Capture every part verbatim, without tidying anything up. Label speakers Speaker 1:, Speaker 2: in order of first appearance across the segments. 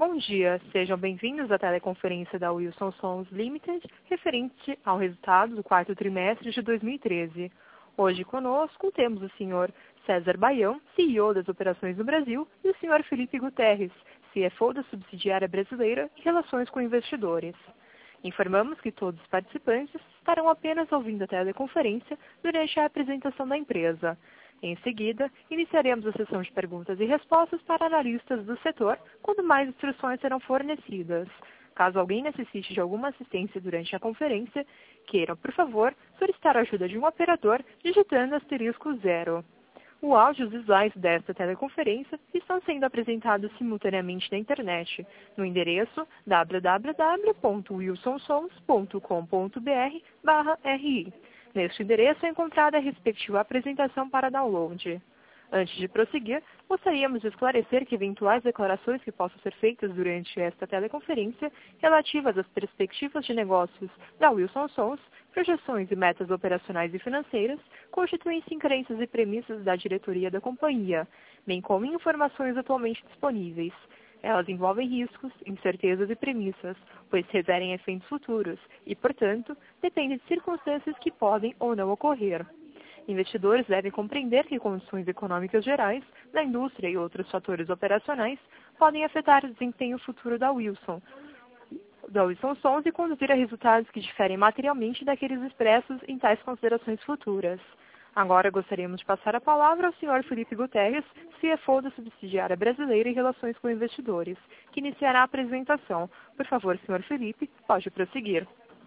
Speaker 1: Bom dia, sejam bem-vindos à teleconferência da Wilson Sons Limited, referente ao resultado do quarto trimestre de dois mil e treze. Hoje conosco temos o senhor César Baião, C E O das operações no Brasil, e o senhor Felipe Guterres, C F O da subsidiária brasileira e relações com investidores. Informamos que todos os participantes estarão apenas ouvindo a teleconferência durante a apresentação da empresa. Em seguida, iniciaremos a sessão de perguntas e respostas para analistas do setor, quando mais instruções serão fornecidas. Caso alguém necessite de alguma assistência durante a conferência, queiram, por favor, solicitar a ajuda de um operador digitando asterisco zero. O áudio e os slides desta teleconferência estão sendo apresentados simultaneamente na internet, no endereço w w w ponto wilson sons ponto com ponto b r barra r i. Neste endereço é encontrada a respectiva apresentação para download. Antes de prosseguir, gostaríamos de esclarecer que eventuais declarações que possam ser feitas durante esta teleconferência relativas às perspectivas de negócios da Wilson Sons, projeções e metas operacionais e financeiras, constituem-se em crenças e premissas da diretoria da companhia, bem como em informações atualmente disponíveis. Elas envolvem riscos, incertezas e premissas, pois se referem a eventos futuros e, portanto, dependem de circunstâncias que podem ou não ocorrer. Investidores devem compreender que condições econômicas gerais, da indústria e outros fatores operacionais podem afetar o desempenho futuro da Wilson, da Wilson Sons e conduzir a resultados que diferem materialmente daqueles expressos em tais considerações futuras. Agora gostaríamos de passar a palavra ao senhor Felipe Guterres, C F O da subsidiária brasileira e relações com investidores, que iniciará a apresentação. Por favor, senhor Felipe, pode prosseguir.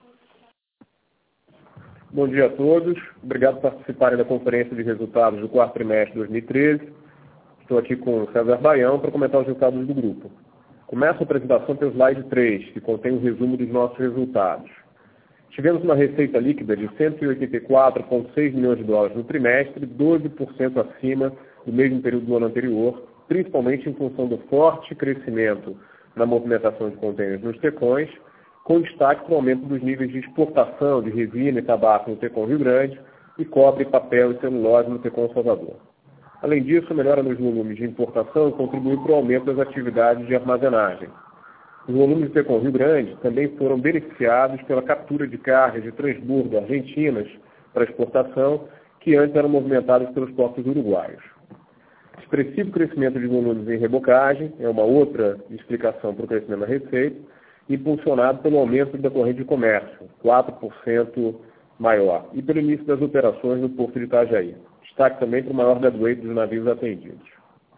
Speaker 2: Bom dia a todos. Obrigado por participarem da conferência de resultados do quarto trimestre de dois mil e treze. Estou aqui com o César Baião para comentar os resultados do grupo. Começo a apresentação pelo slide três, que contém o resumo dos nossos resultados. Tivemos uma receita líquida de cento e oitenta e quatro vírgula seis milhões de dólares no trimestre, doze por cento acima do mesmo período do ano anterior, principalmente em função do forte crescimento na movimentação de contêineres nos Tecões, com destaque para o aumento dos níveis de exportação de resina e tabaco no Tecon Rio Grande e cobre, papel e celulose no Tecon Salvador. Além disso, a melhora nos volumes de importação contribuiu para o aumento das atividades de armazenagem. Os volumes do Tecon Rio Grande também foram beneficiados pela captura de cargas de transbordo argentinas para exportação, que antes eram movimentadas pelos portos uruguaios. Expressivo crescimento de volumes em rebocagem é uma outra explicação para o crescimento da receita, impulsionado pelo aumento da corrente de comércio, quatro por cento maior, e pelo início das operações no Porto de Itajaí. Destaque também para o maior deadweight dos navios atendidos.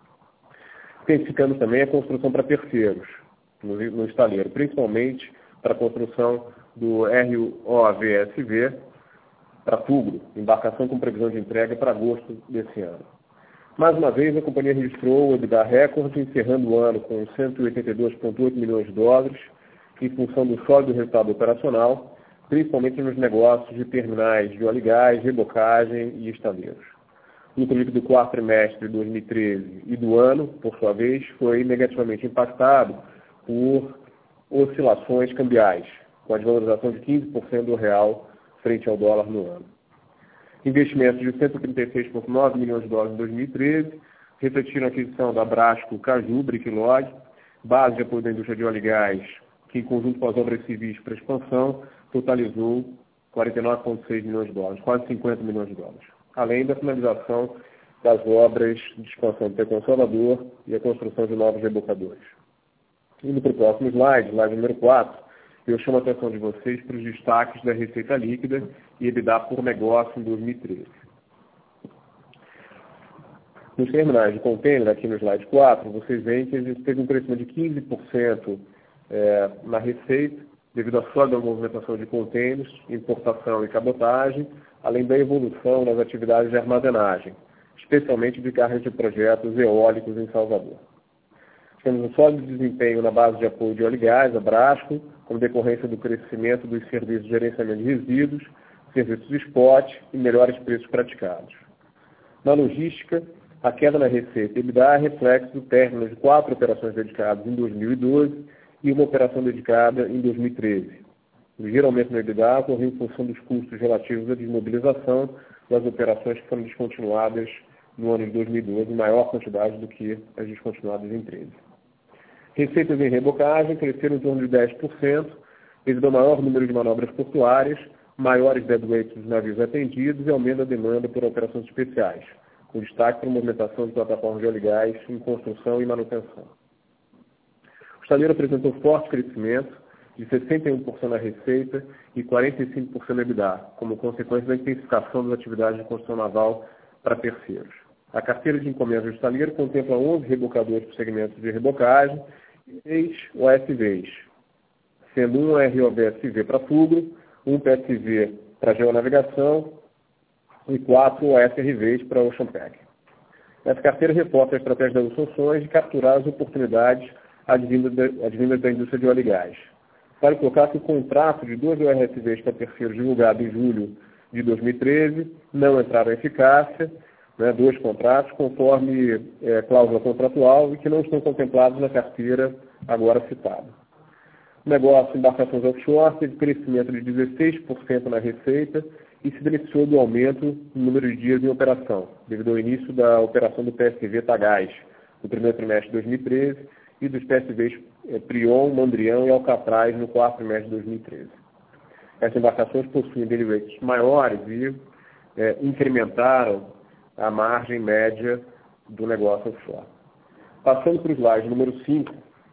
Speaker 2: Intensificamos também a construção para terceiros, no, no estaleiro, principalmente para a construção do R O A V S V para Tugro, embarcação com previsão de entrega para agosto desse ano. Mais uma vez, a companhia registrou o EBITDA recorde, encerrando o ano com cento e oitenta e dois vírgula oito milhões de dólares, em função do sólido resultado operacional, principalmente nos negócios de terminais de óleo e gás, rebocagem e estaleiros. O lucro líquido do quarto trimestre de dois mil e treze e do ano, por sua vez, foi negativamente impactado por oscilações cambiais, com a desvalorização de quinze por cento do real frente ao dólar no ano. Investimentos de cento e trinta e seis vírgula nove milhões de dólares em dois mil e treze refletiram a aquisição da Brasco, Caju, Bricklog, base de apoio da indústria de óleo e gás, que em conjunto com as obras civis para expansão, totalizou quarenta e nove vírgula seis milhões de dólares, quase cinquenta milhões de dólares. Além da finalização das obras de expansão do Tecon Salvador e a construção de novos rebocadores. Indo para o próximo slide, slide número quatro, eu chamo a atenção de vocês para os destaques da receita líquida e EBITDA por negócio em dois mil e treze. Nos terminais de contêiner, aqui no slide quatro, vocês veem que a gente teve um crescimento de quinze por cento é, na receita, devido à sólida movimentação de contêineres, importação e cabotagem, além da evolução nas atividades de armazenagem, especialmente de cargas de projetos eólicos em Salvador. Temos um sólido desempenho na base de apoio de óleo e gás, a Brasco, como decorrência do crescimento dos serviços de gerenciamento de resíduos, serviços de spot e melhores preços praticados. Na logística, a queda na receita EBITDA é reflexo do término de quatro operações dedicadas em dois mil e doze e uma operação dedicada em dois mil e treze. O ligeiro aumento no EBITDA ocorreu em função dos custos relativos à desmobilização das operações que foram descontinuadas no ano de dois mil e doze, em maior quantidade do que as descontinuadas em dois mil e treze. Receitas em rebocagem cresceram em torno de dez por cento, devido ao maior número de manobras portuárias, maiores deadweights dos navios atendidos e aumento da demanda por operações especiais, com destaque para a movimentação de plataformas de óleo e gás em construção e manutenção. O estaleiro apresentou forte crescimento, de sessenta e um por cento na receita e quarenta e cinco por cento na EBITDA, como consequência da intensificação das atividades de construção naval para terceiros. A carteira de encomendas do estaleiro contempla onze rebocadores por segmentos de rebocagem e seis O S Vs, sendo um R O V S V para fluxo, um P S V para geonavegação e quatro O S R Vs para Ocean Pack. Essa carteira reforça a estratégia da Wilson Sons de capturar as oportunidades advindas da indústria de óleo e gás. Vale colocar que o contrato de dois O R S Vs para terceiros divulgado em julho de dois mil e treze não entraram em eficácia, né, dois contratos, conforme é, cláusula contratual e que não estão contemplados na carteira agora citada. O negócio de embarcações offshore teve crescimento de dezesseis por cento na receita e se beneficiou do aumento no número de dias em operação, devido ao início da operação do P S V Tagaz, no primeiro trimestre de dois mil e treze, e dos P S Vs é, Prion, Mandrião e Alcatraz no quarto trimestre de dois mil e treze. Essas embarcações possuem daily rates maiores e é, incrementaram a margem média do negócio offshore. Passando para o slide número cinco,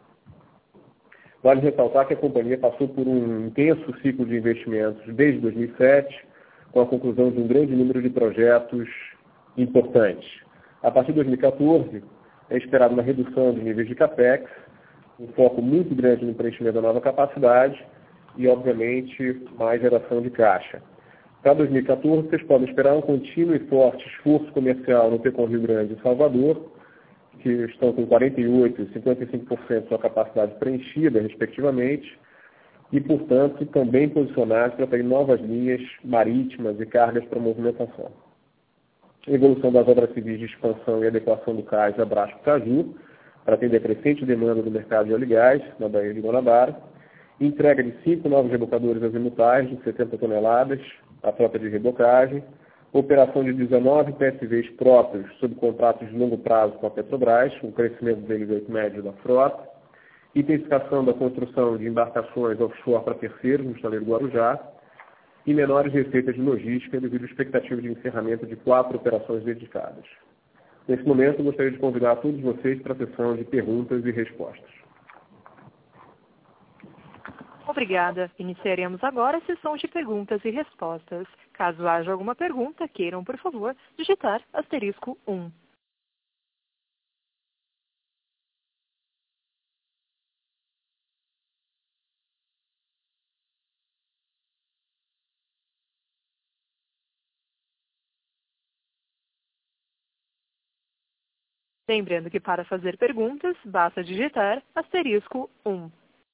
Speaker 2: vale ressaltar que a companhia passou por um intenso ciclo de investimentos desde dois mil e sete, com a conclusão de um grande número de projetos importantes. A partir de dois mil e quatorze, é esperada uma redução de níveis de CAPEX, um foco muito grande no preenchimento da nova capacidade e, obviamente, mais geração de caixa. Para dois mil e quatorze, vocês podem esperar um contínuo e forte esforço comercial no Tecon Rio Grande e Salvador, que estão com quarenta e oito por cento e cinquenta e cinco por cento de sua capacidade preenchida, respectivamente, e, portanto, também posicionados para ter novas linhas marítimas e cargas para movimentação. Evolução das obras civis de expansão e adequação do cais a Brasco Caju, para atender a crescente demanda do mercado de óleo e gás na Baía de Guanabara. Entrega de cinco novos rebocadores azimutais de setenta toneladas, a frota de rebocagem. Operação de dezenove P S Vs próprios sob contratos de longo prazo com a Petrobras, com o crescimento do daily rate médio da frota. Intensificação da construção de embarcações offshore para terceiros no estaleiro Guarujá. E menores receitas de logística devido à expectativa de encerramento de quatro operações dedicadas. Nesse momento, eu gostaria de convidar todos vocês para a sessão de perguntas e respostas.
Speaker 1: Obrigada. Iniciaremos agora a sessão de perguntas e respostas. Caso haja alguma pergunta, queiram, por favor, digitar asterisco um. Lembrando que para fazer perguntas, basta digitar asterisco um.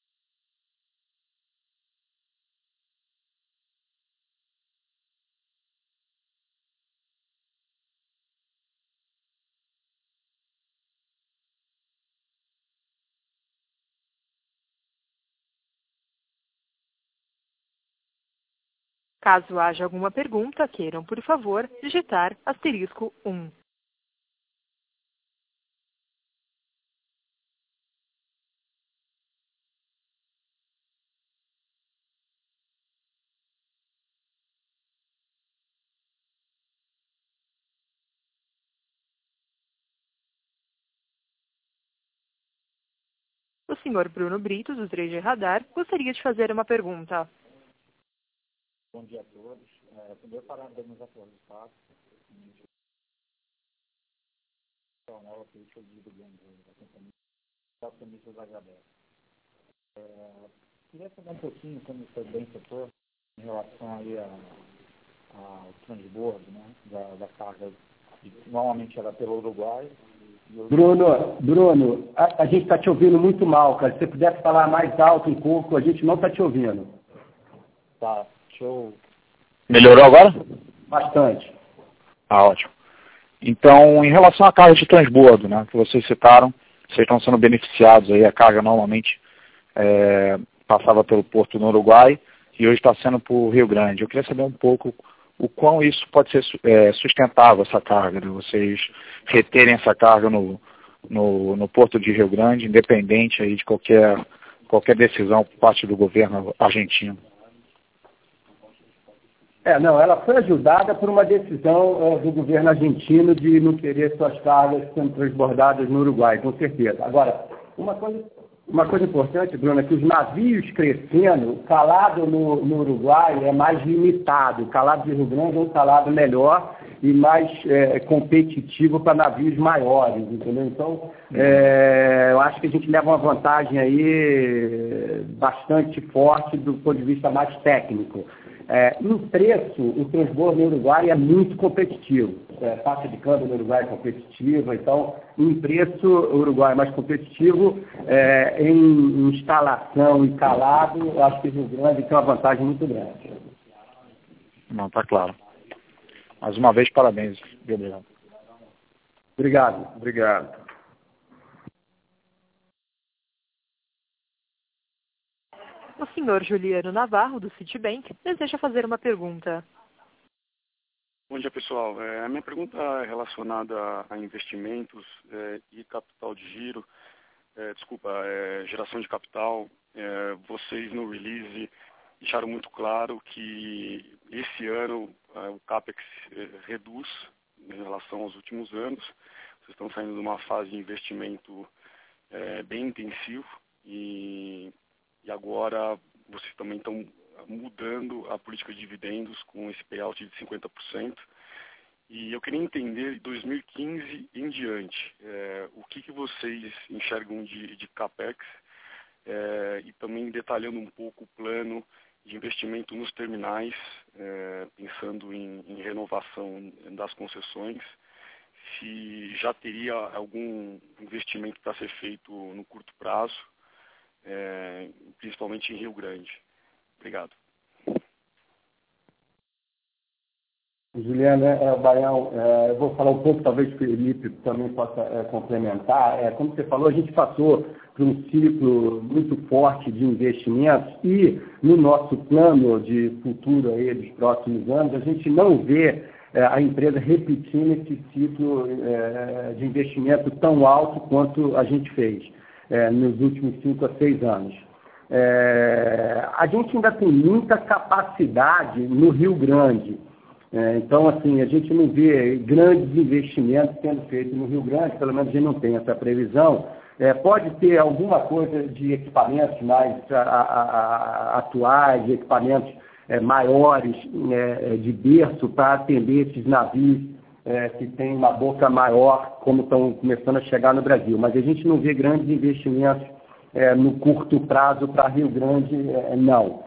Speaker 1: Caso haja alguma pergunta, queiram, por favor, digitar asterisco um. O senhor Bruno Brito, do três G Radar, gostaria de fazer uma pergunta.
Speaker 3: Bom dia a todos. É, primeiro, parabenizar pelo resultado. A nova política de governo da companhia, os acionistas agradecem. É, queria saber um pouquinho, como foi bem setor, em relação aí a, a, ao transbordo, né, da, da carga, que normalmente era pelo Uruguai.
Speaker 4: Bruno, Bruno, a, a gente está te ouvindo muito mal, cara. Se você pudesse falar mais alto um pouco, a gente não está te ouvindo.
Speaker 3: Tá, deixa eu... Melhorou agora?
Speaker 4: Bastante.
Speaker 3: Ah, ótimo. Então, em relação à carga de transbordo, né, que vocês citaram, vocês estão sendo beneficiados aí, a carga normalmente é, passava pelo porto no Uruguai e hoje está sendo por Rio Grande. Eu queria saber um pouco o quão isso pode ser é, sustentável, essa carga, de vocês reterem essa carga no,
Speaker 5: no, no Porto de Rio Grande, independente aí de qualquer, qualquer decisão por parte do governo argentino.
Speaker 4: É, não, ela foi ajudada por uma decisão é, do governo argentino de não querer suas cargas sendo transbordadas no Uruguai, com certeza. Agora, uma coisa, uma coisa importante, Bruno, é que os navios crescendo, o calado no, no Uruguai é mais limitado. O calado de Rio Grande é um calado melhor e mais é, competitivo para navios maiores, entendeu? Então, é, eu acho que a gente leva uma vantagem aí bastante forte do ponto de vista mais técnico. É, no preço, o transbordo no Uruguai é muito competitivo. É, taxa de câmbio no Uruguai é competitiva, então, em preço, o Uruguai é mais competitivo. É, em instalação e calado, eu acho que o Rio Grande tem uma vantagem muito grande.
Speaker 5: Não, tá claro. Mais uma vez, parabéns, Gabriel.
Speaker 4: Obrigado.
Speaker 2: Obrigado.
Speaker 1: O senhor Juliano Navarro, do Citibank, deseja fazer uma pergunta.
Speaker 6: Bom dia, pessoal. É, a minha pergunta é relacionada a investimentos é, e capital de giro. É, desculpa, é, geração de capital. É, vocês no release deixaram muito claro que esse ano é, o CAPEX é, reduz em relação aos últimos anos. Vocês estão saindo de uma fase de investimento é, bem intensivo e E agora vocês também estão mudando a política de dividendos com esse payout de cinquenta por cento. E eu queria entender, de dois mil e quinze em diante, é, o que, que vocês enxergam de, de CAPEX é, e também detalhando um pouco o plano de investimento nos terminais, é, pensando em, em renovação das concessões, se já teria algum investimento para ser feito no curto prazo, É, principalmente em Rio Grande. Obrigado.
Speaker 4: Juliana, é, Baião, é, eu vou falar um pouco, talvez o Felipe também possa é, complementar. É, como você falou, a gente passou por um ciclo muito forte de investimentos e no nosso plano de futuro aí, dos próximos anos, a gente não vê é, a empresa repetindo esse ciclo é, de investimento tão alto quanto a gente fez É, nos últimos cinco a seis anos. É, a gente ainda tem muita capacidade no Rio Grande. É, então, assim, a gente não vê grandes investimentos sendo feitos no Rio Grande, pelo menos a gente não tem essa previsão. É, pode ter alguma coisa de equipamentos mais a, a, a, atuais, de equipamentos é, maiores é, de berço para atender esses navios É, que tem uma boca maior, como estão começando a chegar no Brasil. Mas a gente não vê grandes investimentos é, no curto prazo para Rio Grande, é, não.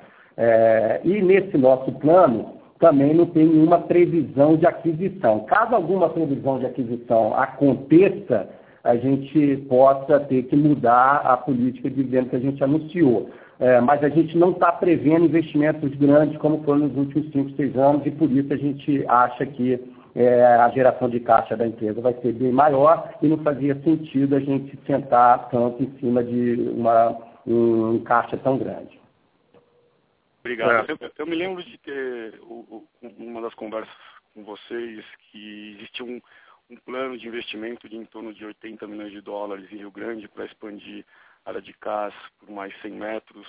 Speaker 4: É, e nesse nosso plano, também não tem nenhuma previsão de aquisição. Caso alguma previsão de aquisição aconteça, a gente possa ter que mudar a política de dividendo que a gente anunciou. É, mas a gente não está prevendo investimentos grandes como foram nos últimos cinco, seis anos, e por isso a gente acha que É, a geração de caixa da empresa vai ser bem maior e não fazia sentido a gente sentar tanto em cima de uma, um, um caixa tão grande.
Speaker 6: Obrigado. É. Eu, eu me lembro de ter o, uma das conversas com vocês que existia um, um plano de investimento de em torno de oitenta milhões de dólares em Rio Grande para expandir a área de C A S por mais cem metros.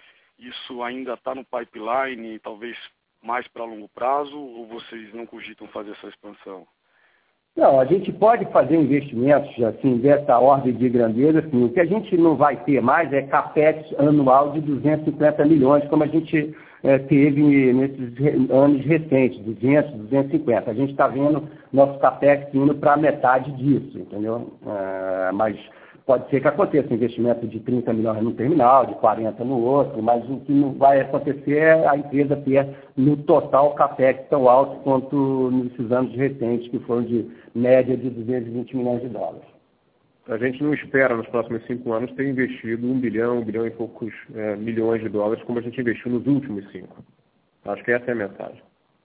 Speaker 6: Isso ainda está no pipeline, talvez mais para longo prazo, ou vocês não cogitam fazer essa expansão?
Speaker 4: Não, a gente pode fazer investimentos assim, dessa ordem de grandeza. Assim, o que a gente não vai ter mais é CAPEX anual de duzentos e cinquenta milhões, como a gente é, teve nesses anos recentes, duzentos, duzentos e cinquenta. A gente está vendo nosso CAPEX indo para metade disso, entendeu? É, mas pode ser que aconteça um investimento de trinta milhões num terminal, de quarenta no outro, mas o que não vai acontecer é a empresa ter no total CAPEX tão alto quanto nesses anos recentes, que foram de média de duzentos e vinte milhões de dólares.
Speaker 2: A gente não espera nos próximos cinco anos ter investido um bilhão, um bilhão e poucos é, milhões de dólares como a gente investiu nos últimos cinco. Acho que essa é a mensagem.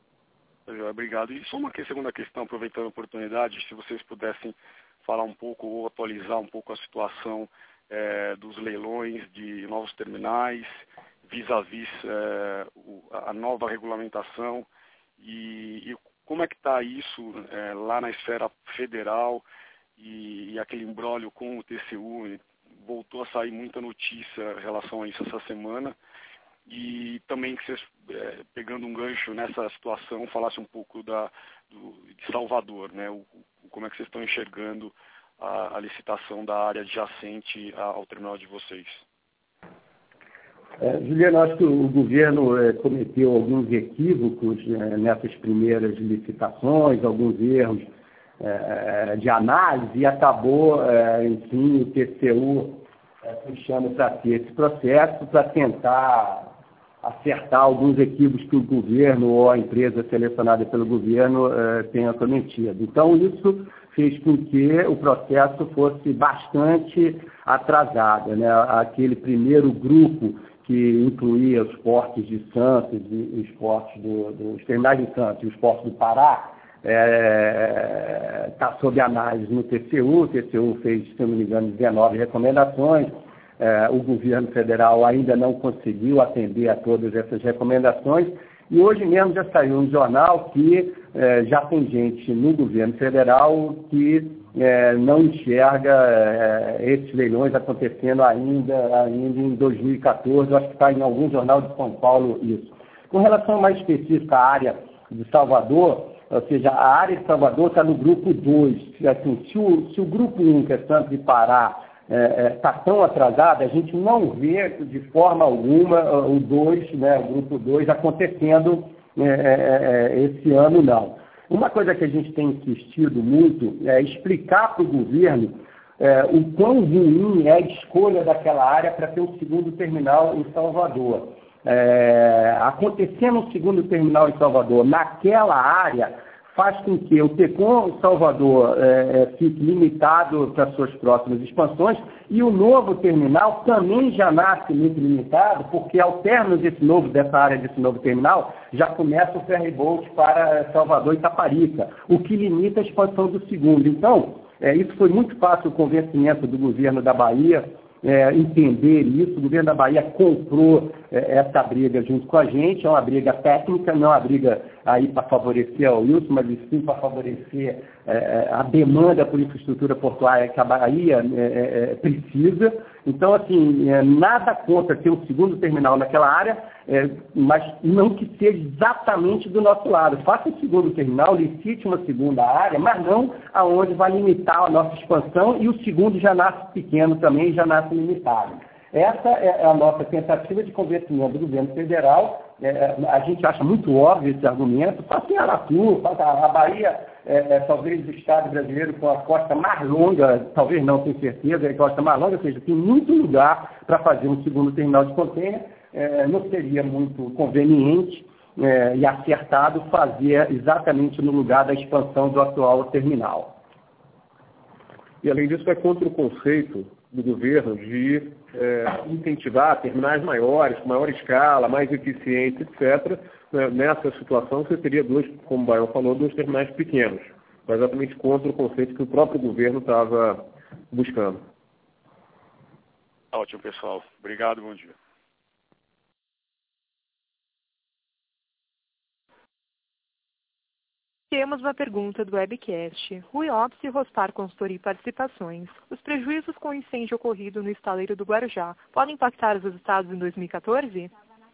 Speaker 6: Obrigado. E só uma segunda questão, aproveitando a oportunidade, se vocês pudessem falar um pouco ou atualizar um pouco a situação é, dos leilões de novos terminais, vis-à-vis é, a nova regulamentação e, e como é que está isso é, lá na esfera federal e, e aquele imbróglio com o T C U, voltou a sair muita notícia em relação a isso essa semana. E também que vocês, é, pegando um gancho nessa situação, falasse um pouco da, do, de Salvador, né? O, o, como é que vocês estão enxergando a, a licitação da área adjacente ao terminal de vocês?
Speaker 4: É, Juliano, acho que o governo é, cometeu alguns equívocos é, nessas primeiras licitações, alguns erros é, de análise e acabou, é, enfim, o T C U é, puxando para si esse processo para tentar acertar alguns equívocos que o governo ou a empresa selecionada pelo governo eh, tenha cometido. Então, isso fez com que o processo fosse bastante atrasado, né? Aquele primeiro grupo que incluía os portos de Santos e os portos do, do, os terminais de Santos e os portos do Pará, está é, sob análise no T C U. O T C U fez, se não me engano, dezenove recomendações. É, o governo federal ainda não conseguiu atender a todas essas recomendações e hoje mesmo já saiu um jornal que é, já tem gente no governo federal que é, não enxerga é, esses leilões acontecendo ainda, ainda em dois mil e quatorze, eu acho que está em algum jornal de São Paulo isso. Com relação mais específica à área de Salvador, ou seja, a área de Salvador está no grupo dois, assim, se o, se o grupo um, que é Santos e Pará, está é, é, tão atrasado, a gente não vê de forma alguma o dois, né, o grupo dois acontecendo é, é, esse ano, não. Uma coisa que a gente tem insistido muito é explicar para o governo é, o quão ruim é a escolha daquela área para ter um segundo terminal em Salvador. É, acontecendo um segundo terminal em Salvador naquela área faz com que o TECOM Salvador é, fique limitado para suas próximas expansões e o novo terminal também já nasce muito limitado, porque ao término desse novo, dessa área desse novo terminal, já começa o ferryboat para Salvador e Itaparica, o que limita a expansão do segundo. Então, é, isso foi muito fácil o convencimento do governo da Bahia, É, entender isso. O governo da Bahia comprou é, essa briga junto com a gente, é uma briga técnica, não é uma briga aí para favorecer a Wilson, mas sim para favorecer é, a demanda por infraestrutura portuária que a Bahia é, é, precisa. Então, assim, é, nada contra ter um segundo terminal naquela área, é, mas não que seja exatamente do nosso lado. Faça um segundo terminal, licite uma segunda área, mas não aonde vai limitar a nossa expansão e o segundo já nasce pequeno também, já nasce limitado. Essa é a nossa tentativa de convencimento do governo federal. É, a gente acha muito óbvio esse argumento. Faça em Aratu, faça a Bahia, é, é, talvez o estado brasileiro com a costa mais longa, talvez não, tenho certeza, é a costa mais longa, ou seja, tem muito lugar para fazer um segundo terminal de contêiner. É, não seria muito conveniente é, e acertado fazer exatamente no lugar da expansão do atual terminal.
Speaker 2: E, além disso, é contra o conceito do governo de é, incentivar terminais maiores, com maior escala, mais eficientes, etcétera. Nessa situação, você teria dois, como o Baião falou, dois terminais pequenos. É exatamente contra o conceito que o próprio governo estava buscando.
Speaker 6: Ótimo, pessoal. Obrigado, bom dia.
Speaker 1: Temos uma pergunta do webcast. Rui Opsi e Rospar Consultoria e Participações. Os prejuízos com o incêndio ocorrido no estaleiro do Guarujá podem impactar os resultados em dois mil e quatorze?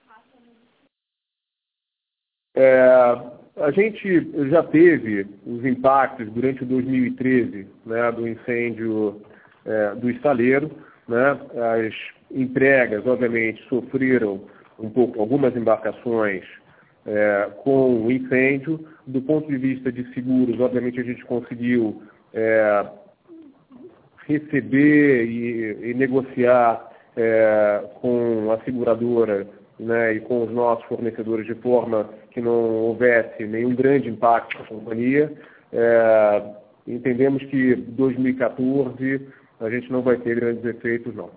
Speaker 2: É, a gente já teve os impactos durante dois mil e treze, né, do incêndio é, do estaleiro. Né? As entregas, obviamente, sofreram um pouco, algumas embarcações É, com o incêndio. Do ponto de vista de seguros, obviamente a gente conseguiu é, receber e, e negociar é, com a seguradora, né, e com os nossos fornecedores de forma que não houvesse nenhum grande impacto na companhia. É, entendemos que dois mil e quatorze a gente não vai ter grandes efeitos, não.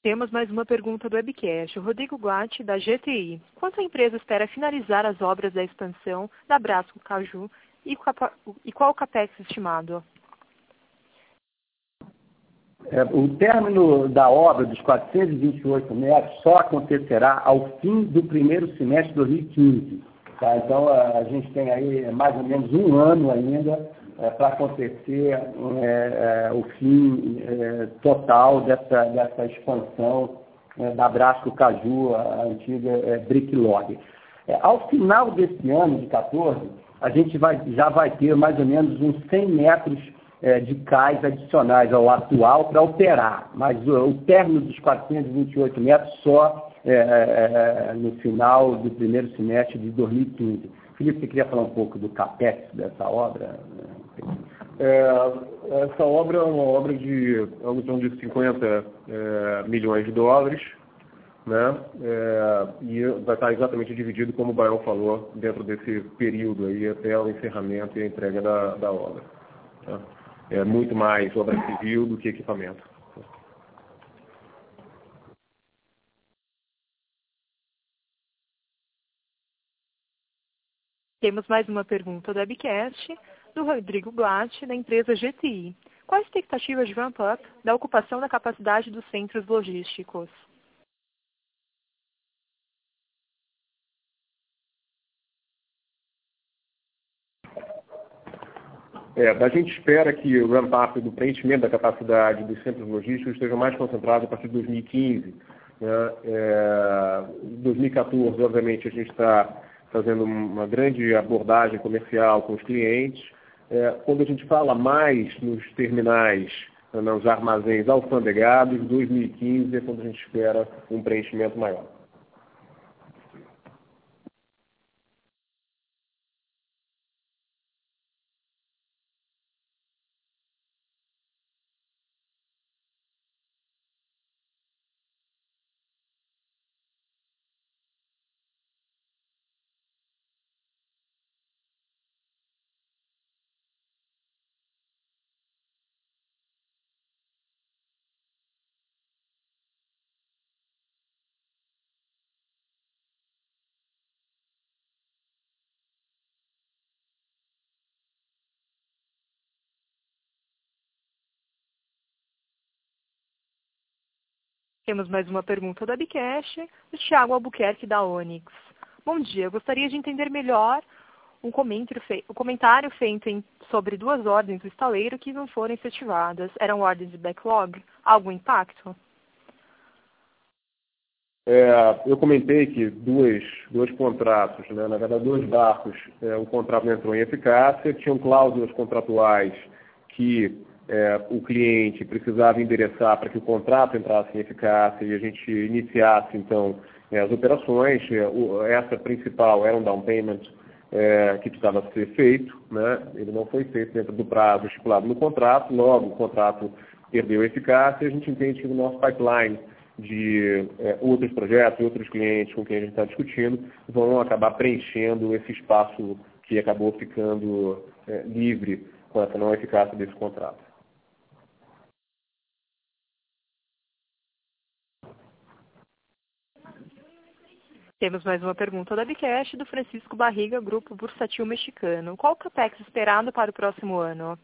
Speaker 1: Temos mais uma pergunta do webcast. O Rodrigo Guatti, da G T I. Quanto a empresa espera finalizar as obras da expansão da Brasco Caju e, e qual o capex estimado?
Speaker 4: É, o término da obra dos quatrocentos e vinte e oito metros só acontecerá ao fim do primeiro semestre de dois mil e quinze. Tá? Então, a, a gente tem aí mais ou menos um ano ainda é, para acontecer é, é, o fim é, total dessa, dessa expansão é, da Brasco Caju, a antiga é, Bricklog. É, ao final desse ano, de quatorze, a gente vai, já vai ter mais ou menos uns cem metros é, de cais adicionais ao atual para operar, mas o, o término dos quatrocentos e vinte e oito metros só é, é, no final do primeiro semestre de dois mil e quinze. Felipe, você queria falar um pouco do capex dessa obra?
Speaker 2: É, essa obra é uma obra de algo em torno de cinquenta é, milhões de dólares, né? É, e vai estar exatamente dividido, como o Baião falou, dentro desse período aí até o encerramento e a entrega da, da obra. Tá? É muito mais obra civil do que equipamento.
Speaker 1: Temos mais uma pergunta do webcast, do Rodrigo Glatt, da empresa G T I. Qual a expectativa de ramp-up da ocupação da capacidade dos centros logísticos?
Speaker 2: É, a gente espera que o ramp-up do preenchimento da capacidade dos centros logísticos esteja mais concentrado a partir de dois mil e quinze. Né? É, em dois mil e quatorze, obviamente, a gente está fazendo uma grande abordagem comercial com os clientes. É, quando a gente fala mais nos terminais, nos armazéns alfandegados, dois mil e quinze é quando a gente espera um preenchimento maior.
Speaker 1: Temos mais uma pergunta do webcast, do Thiago Albuquerque, da Onyx. Bom dia, eu gostaria de entender melhor um comentário, fe... um comentário feito em... sobre duas ordens do estaleiro que não foram efetivadas. Eram ordens de backlog? Algum impacto?
Speaker 2: É, eu comentei que dois, dois contratos, né, na verdade dois barcos, é, o contrato não entrou em eficácia, tinham cláusulas contratuais que é, o cliente precisava endereçar para que o contrato entrasse em eficácia e a gente iniciasse, então, é, as operações. É, o, essa principal era um down payment é, que precisava ser feito, né? Ele não foi feito dentro do prazo estipulado no contrato, logo o contrato perdeu a eficácia e a gente entende que no nosso pipeline de é, outros projetos, outros clientes com quem a gente está discutindo, vão acabar preenchendo esse espaço que acabou ficando é, livre com essa não eficácia desse contrato.
Speaker 1: Temos mais uma pergunta da webcast, do Francisco Barriga, Grupo Bursátil Mexicano. Qual o capex esperado para o próximo ano?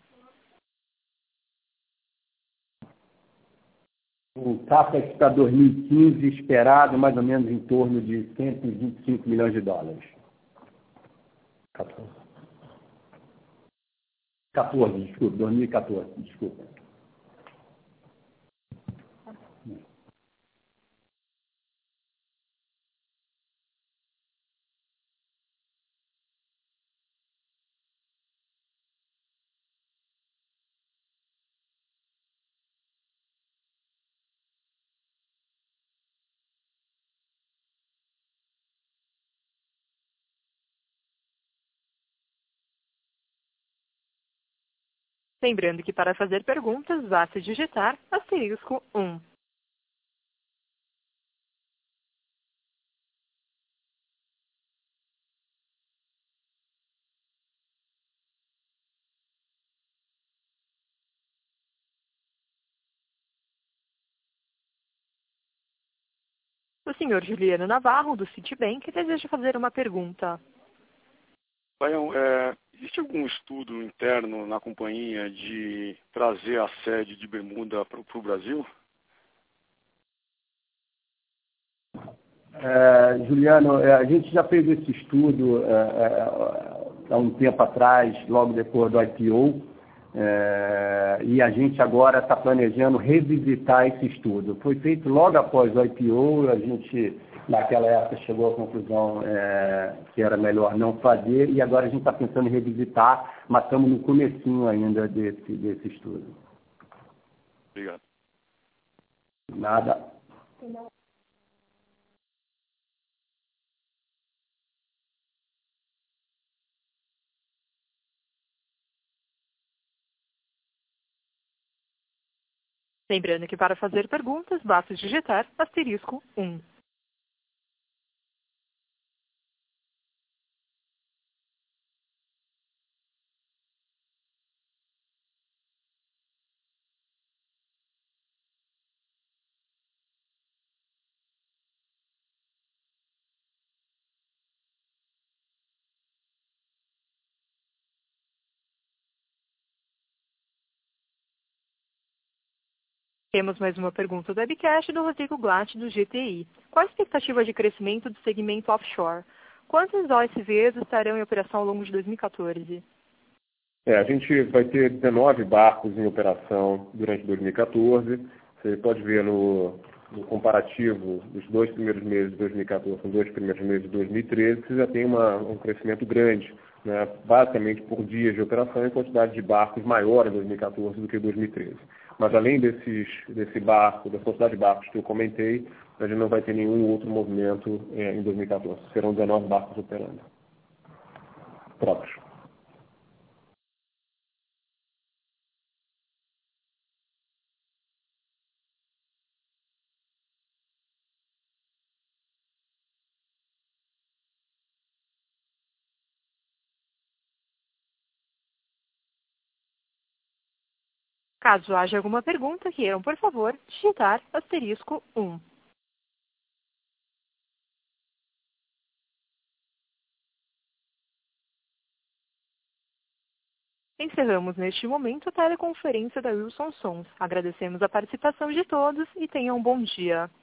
Speaker 4: O capex para dois mil e quinze esperado mais ou menos em torno de cento e vinte e cinco milhões de dólares. quatorze. quatorze, desculpa, dois mil e quatorze, desculpa.
Speaker 1: Lembrando que para fazer perguntas, basta digitar asterisco um. O senhor Juliano Navarro, do Citibank, deseja fazer uma pergunta.
Speaker 6: Baião, é, existe algum estudo interno na companhia de trazer a sede de Bermuda para o Brasil?
Speaker 4: É, Juliano, é, a gente já fez esse estudo é, é, há um tempo atrás, logo depois do I P O, é, e a gente agora está planejando revisitar esse estudo. Foi feito logo após o I P O, a gente naquela época chegou à conclusão é, que era melhor não fazer, e agora a gente está pensando em revisitar, mas estamos no comecinho ainda desse, desse estudo.
Speaker 6: Obrigado.
Speaker 4: Nada.
Speaker 1: Lembrando que para fazer perguntas, basta digitar asterisco um. Temos mais uma pergunta do webcast do Rodrigo Glatt, do G T I. Qual a expectativa de crescimento do segmento offshore? Quantos O S Vs estarão em operação ao longo de dois mil e quatorze?
Speaker 2: É, a gente vai ter dezenove barcos em operação durante dois mil e quatorze. Você pode ver no, no comparativo dos dois primeiros meses de dois mil e quatorze com os dois primeiros meses de dois mil e treze, você já tem uma, um crescimento grande, né, basicamente por dias de operação e quantidade de barcos maior em dois mil e quatorze do que em dois mil e treze. Mas além desses, desse barco, dessa quantidade de barcos que eu comentei, a gente não vai ter nenhum outro movimento é, em dois mil e quatorze. Serão dezenove barcos operando. Próprios.
Speaker 1: Caso haja alguma pergunta, queiram, por favor, digitar asterisco um. Encerramos neste momento a teleconferência da Wilson Sons. Agradecemos a participação de todos e tenham um bom dia.